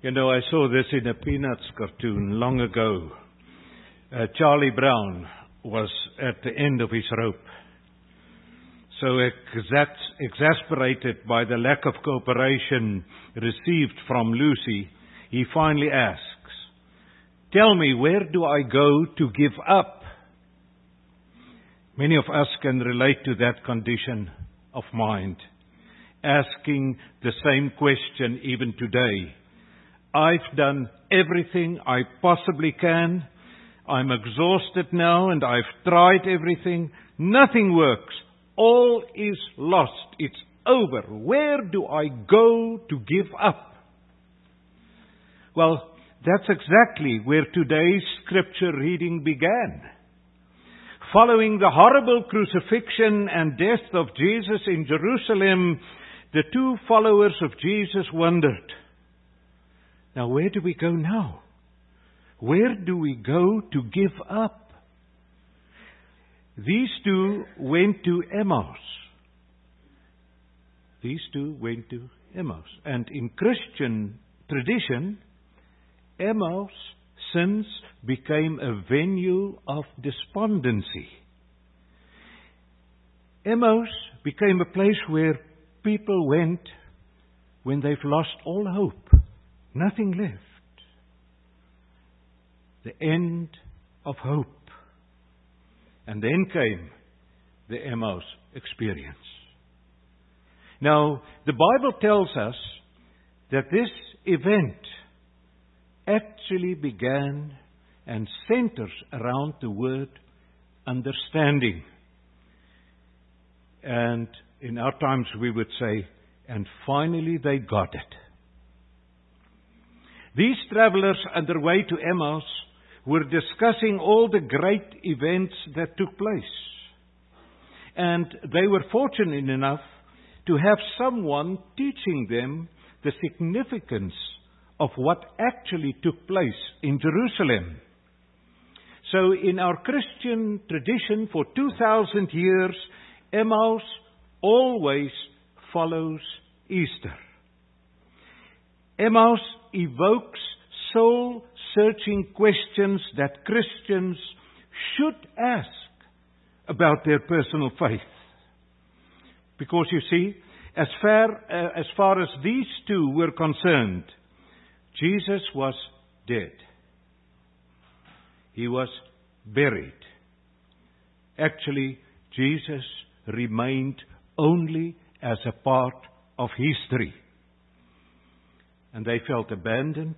You know, I saw this in a Peanuts cartoon long ago. Charlie Brown was at the end of his rope. So exasperated by the lack of cooperation received from Lucy, he finally asks, "Tell me, where do I go to give up?" Many of us can relate to that condition of mind, asking the same question even today. I've done everything I possibly can. I'm exhausted now and I've tried everything. Nothing works. All is lost. It's over. Where do I go to give up? Well, that's exactly where today's scripture reading began. Following the horrible crucifixion and death of Jesus in Jerusalem, the two followers of Jesus wondered, now where do we go now? Where do we go to give up? These two went to Emmaus. And in Christian tradition, Emmaus since became a venue of despondency. Emmaus became a place where people went when they've lost all hope. Nothing left. The end of hope. And then came the Emmaus experience. Now, the Bible tells us that this event actually began and centers around the word understanding. And in our times we would say, and finally they got it. These travelers on their way to Emmaus were discussing all the great events that took place. And they were fortunate enough to have someone teaching them the significance of what actually took place in Jerusalem. So in our Christian tradition for 2,000 years, Emmaus always follows Easter. Emmaus evokes soul-searching questions that Christians should ask about their personal faith. Because you see, as far as these two were concerned, Jesus was dead. He was buried. Actually, Jesus remained only as a part of history. And they felt abandoned.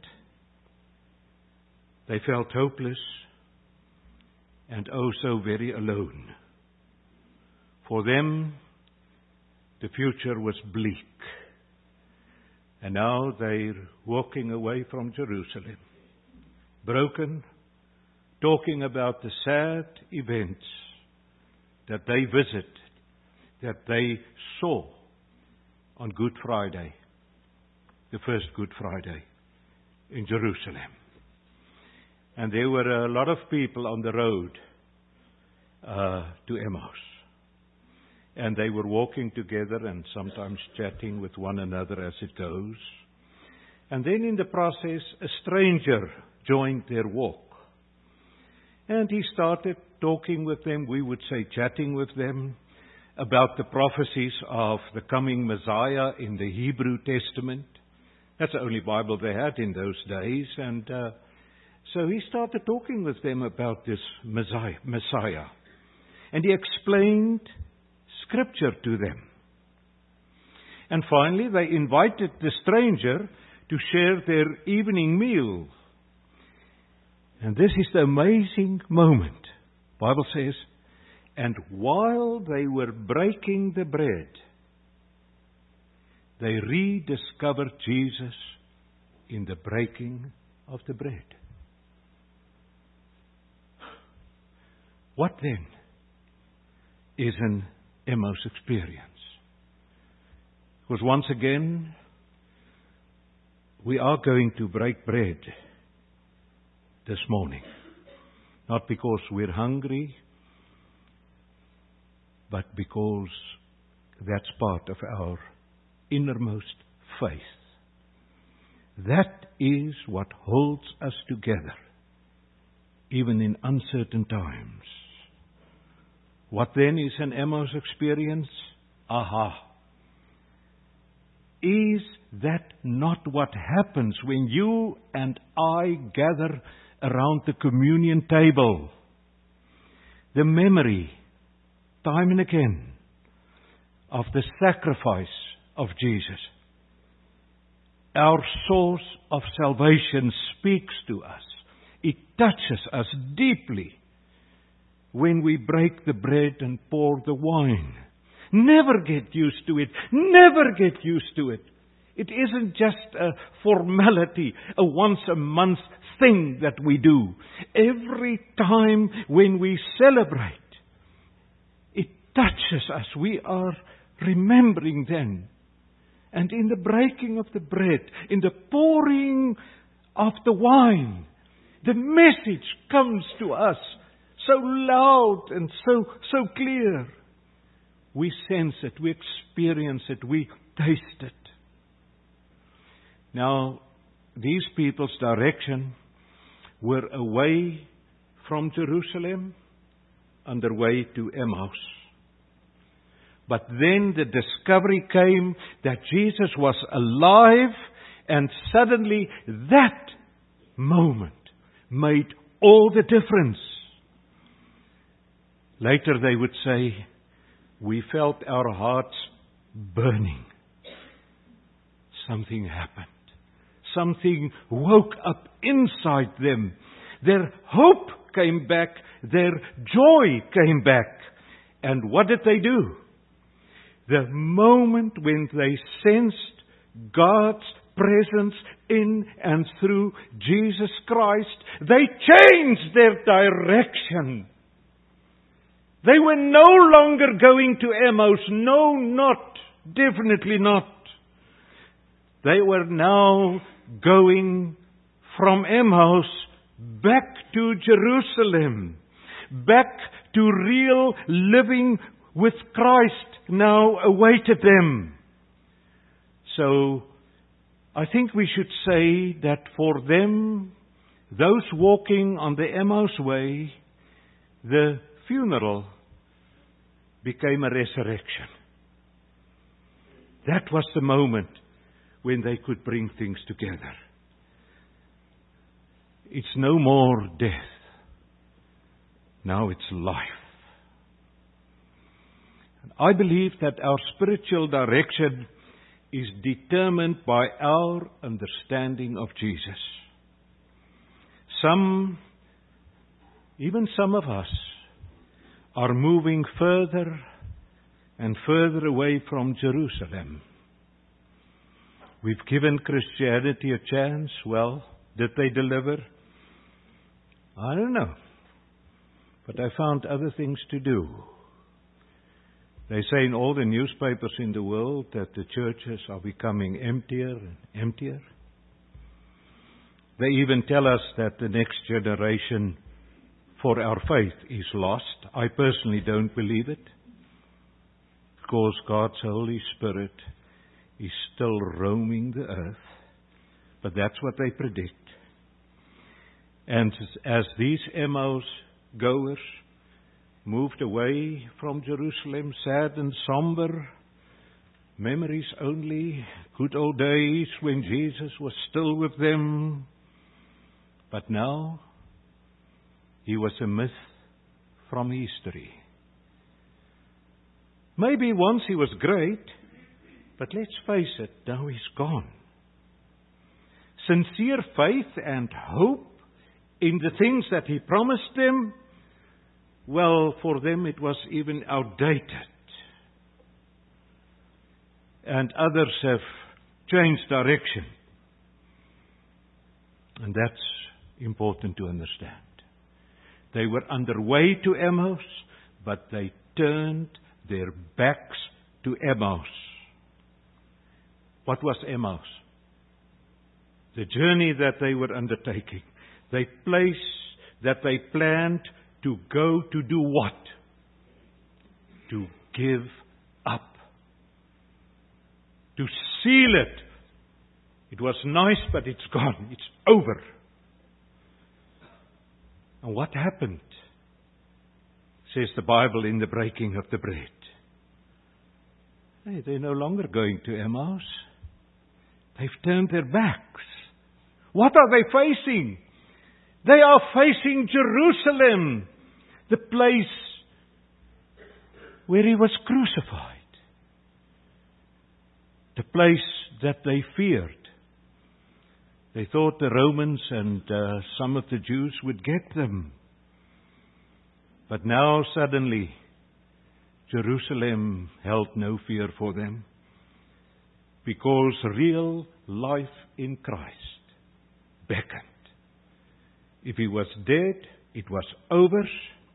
They felt hopeless. And oh so very alone. For them, the future was bleak. And now they're walking away from Jerusalem, broken, talking about the sad events that they visited, that they saw on Good Friday, the first Good Friday in Jerusalem. And there were a lot of people on the road to Emmaus. And they were walking together and sometimes chatting with one another as it goes. And then in the process, a stranger joined their walk. And he started talking with them, we would say chatting with them, about the prophecies of the coming Messiah in the Hebrew Testament. That's the only Bible they had in those days. And so he started talking with them about this Messiah. And he explained Scripture to them. And finally, they invited the stranger to share their evening meal. And this is the amazing moment. The Bible says, and while they were breaking the bread, they rediscovered Jesus in the breaking of the bread. What then is an Emmaus experience? Because once again, we are going to break bread this morning. Not because we're hungry, but because that's part of our innermost faith. That is what holds us together, even in uncertain times. What then is an Emmaus experience? Aha! Is that not what happens when you and I gather around the communion table? The memory, time and again, of the sacrifice of Jesus. Our source of salvation speaks to us. It touches us deeply when we break the bread and pour the wine. Never get used to it. Never get used to it. It isn't just a formality, a once a month thing that we do. Every time when we celebrate, it touches us. We are remembering then. And in the breaking of the bread, in the pouring of the wine, the message comes to us so loud and so clear. We sense it, we experience it, we taste it. Now, these people's direction were away from Jerusalem on their way to Emmaus. But then the discovery came that Jesus was alive, and suddenly that moment made all the difference. Later they would say, we felt our hearts burning. Something happened. Something woke up inside them. Their hope came back. Their joy came back. And what did they do? The moment when they sensed God's presence in and through Jesus Christ, they changed their direction. They were no longer going to Emmaus. No, not. Definitely not. They were now going from Emmaus back to Jerusalem. Back to real living with Christ now awaited them. So, I think we should say that for them, those walking on the Emmaus way, the funeral became a resurrection. That was the moment when they could bring things together. It's no more death. Now it's life. I believe that our spiritual direction is determined by our understanding of Jesus. Even some of us, are moving further and further away from Jerusalem. We've given Christianity a chance. Well, did they deliver? I don't know. But I found other things to do. They say in all the newspapers in the world that the churches are becoming emptier and emptier. They even tell us that the next generation for our faith is lost. I personally don't believe it, because God's Holy Spirit is still roaming the earth. But that's what they predict. And as these Emmaus goers moved away from Jerusalem, sad and somber, memories only, good old days when Jesus was still with them. But now, he was a myth from history. Maybe once he was great, but let's face it, now he's gone. Sincere faith and hope in the things that he promised them, well, for them it was even outdated. And others have changed direction. And that's important to understand. They were on their way to Emmaus, but they turned their backs to Emmaus. What was Emmaus? The journey that they were undertaking. The place that they planned to go to do what? To give up. To seal it It was nice, but it's gone. It's over. And what happened? Says the Bible in the breaking of the bread. Hey, they're no longer going to Emmaus. They've turned their backs. What are they facing? They are facing Jerusalem, the place where He was crucified. The place that they feared. They thought the Romans and some of the Jews would get them. But now suddenly, Jerusalem held no fear for them, because real life in Christ beckoned. If He was dead, it was over.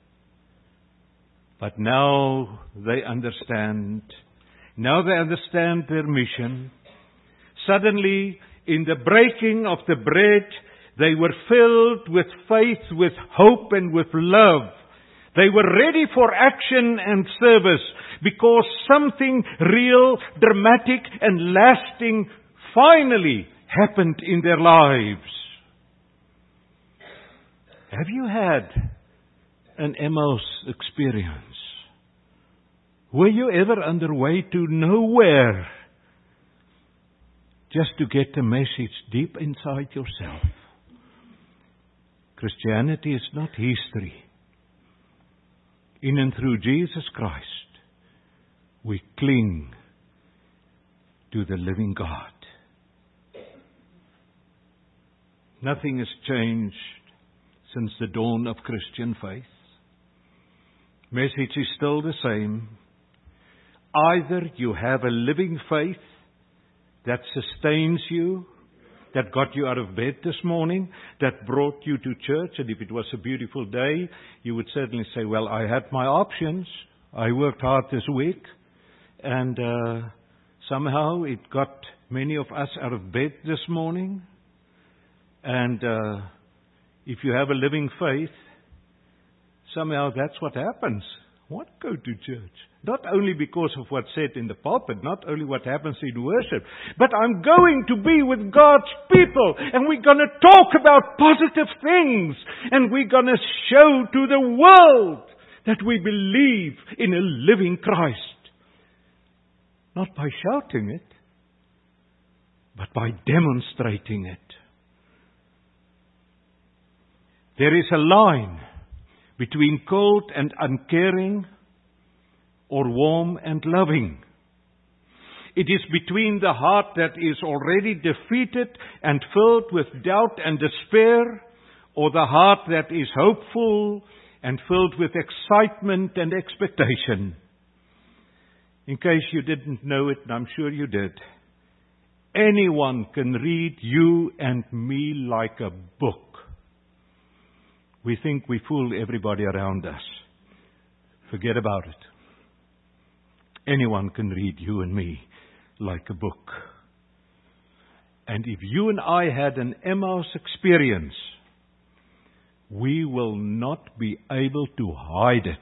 But now they understand. Now they understand their mission. Suddenly, in the breaking of the bread, they were filled with faith, with hope, and with love. They were ready for action and service because something real, dramatic, and lasting finally happened in their lives. Have you had an Emmaus experience? Were you ever on the way to nowhere just to get a message deep inside yourself? Christianity is not history. In and through Jesus Christ, we cling to the living God. Nothing has changed since the dawn of Christian faith. Message is still the same. Either you have a living faith that sustains you, that got you out of bed this morning, that brought you to church, and if it was a beautiful day, you would certainly say, well, I had my options. I worked hard this week, and somehow it got many of us out of bed this morning. And if you have a living faith, somehow that's what happens. What? Go to church. Not only because of what's said in the pulpit, not only what happens in worship, but I'm going to be with God's people, and we're going to talk about positive things, and we're going to show to the world that we believe in a living Christ. Not by shouting it, but by demonstrating it. There is a line between cold and uncaring, or warm and loving. It is between the heart that is already defeated and filled with doubt and despair, or the heart that is hopeful and filled with excitement and expectation. In case you didn't know it, and I'm sure you did, anyone can read you and me like a book. We think we fool everybody around us. Forget about it. Anyone can read you and me like a book. And if you and I had an Emmaus experience, we will not be able to hide it.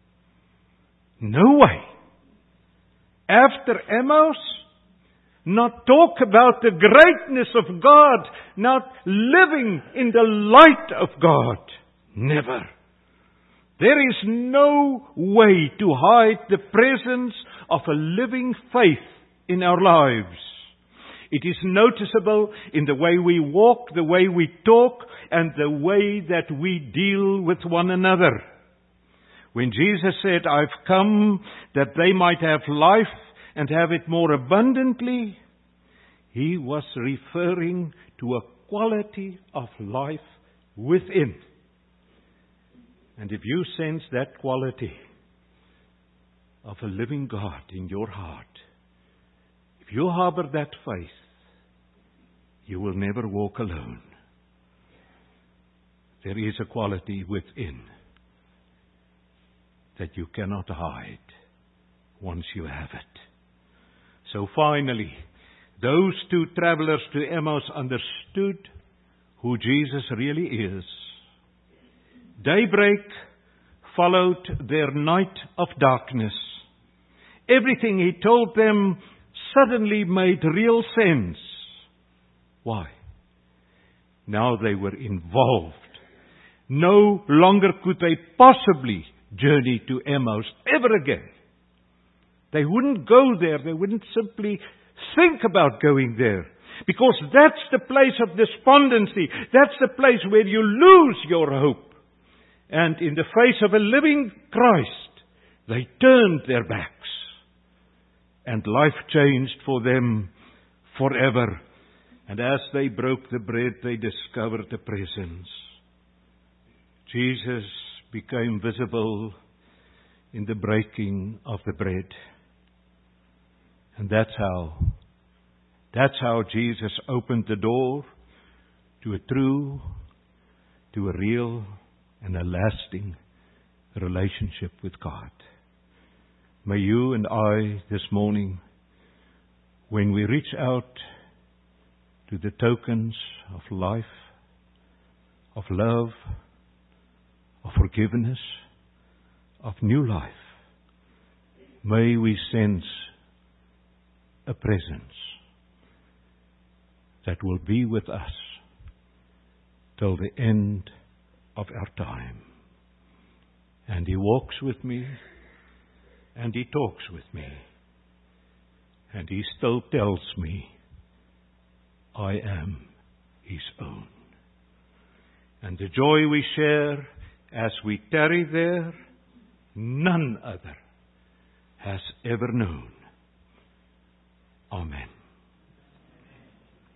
No way. After Emmaus, not talk about the greatness of God, not living in the light of God. Never. There is no way to hide the presence of a living faith in our lives. It is noticeable in the way we walk, the way we talk, and the way that we deal with one another. When Jesus said, I've come that they might have life and have it more abundantly, He was referring to a quality of life within. And if you sense that quality of a living God in your heart, if you harbor that faith, you will never walk alone. There is a quality within that you cannot hide once you have it. So finally, those two travelers to Emmaus understood who Jesus really is. Daybreak followed their night of darkness. Everything He told them suddenly made real sense. Why? Now they were involved. No longer could they possibly journey to Emmaus ever again. They wouldn't go there. They wouldn't simply think about going there. Because that's the place of despondency. That's the place where you lose your hope. And in the face of a living Christ, they turned their backs. And life changed for them forever. And as they broke the bread, they discovered the presence. Jesus became visible in the breaking of the bread. And that's how Jesus opened the door to a true, to a real, and a lasting relationship with God. May you and I this morning, when we reach out to the tokens of life, of love, of forgiveness, of new life, may we sense a presence that will be with us till the end of our time. And He walks with me, and He talks with me, and He still tells me, I am His own. And the joy we share as we tarry there, none other has ever known. Amen.